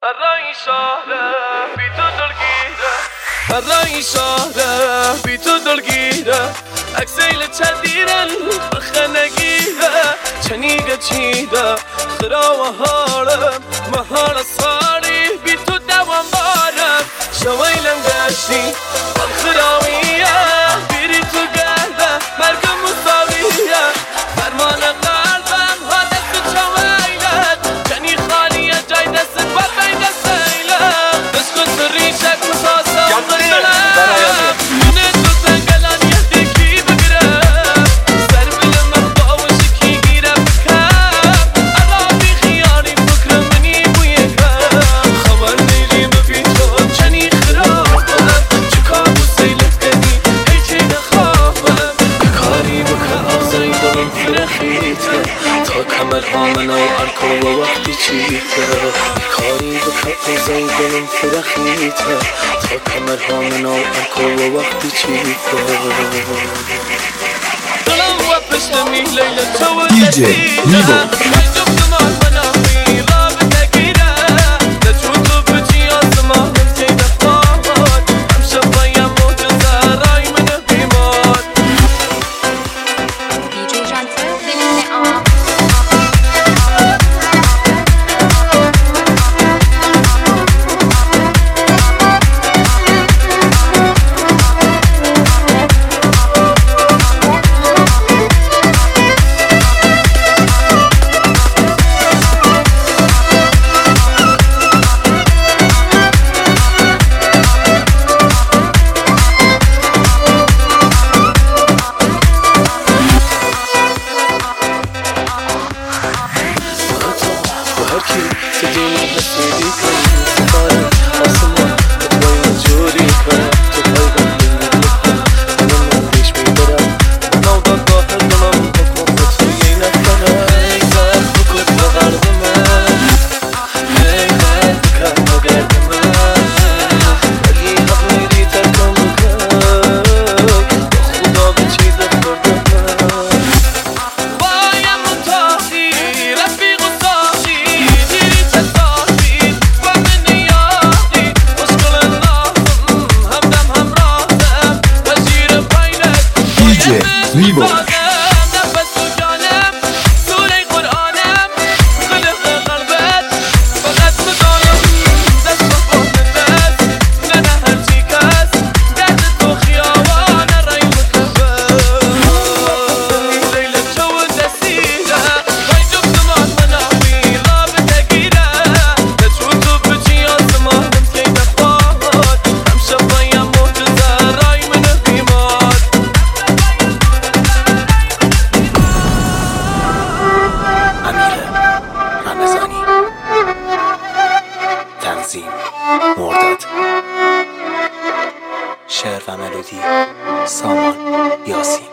الرأي شهره بی تو دلگیره الرأی شهره بی تو دلگیره اکسیل چدیرن بخه نگیره چنیگه چیده خرا و حالم محال ساری بی تو دوام بارم شویلم گشتی خراویه بیری تو گرده مرگم مساویه فرمان قلبم حادث چویلت جنی خالیه جای دست بر بین دستیلم بسکن سریشک مساسا غزلم نه تو سنگلان یهدکی بگیرم سر بلم مخبا و شکی گیرم بکم عرابی خیالی فکر منی بویکم خبر نیریم بی تو چنی خرابم چکا بو سیلت کنی هیچی نخوابم کاری بکه آزای دلم فرخیته تا کمر هامنو ارکو و وقتی چیته کاری بکه آزای دلم فرخیته تا کمر هامنو ارکو و وقتی چیته دلم و پشتمی لیل تو و دستیده Vivo. مرداد شعر و ملودی سامان یاسین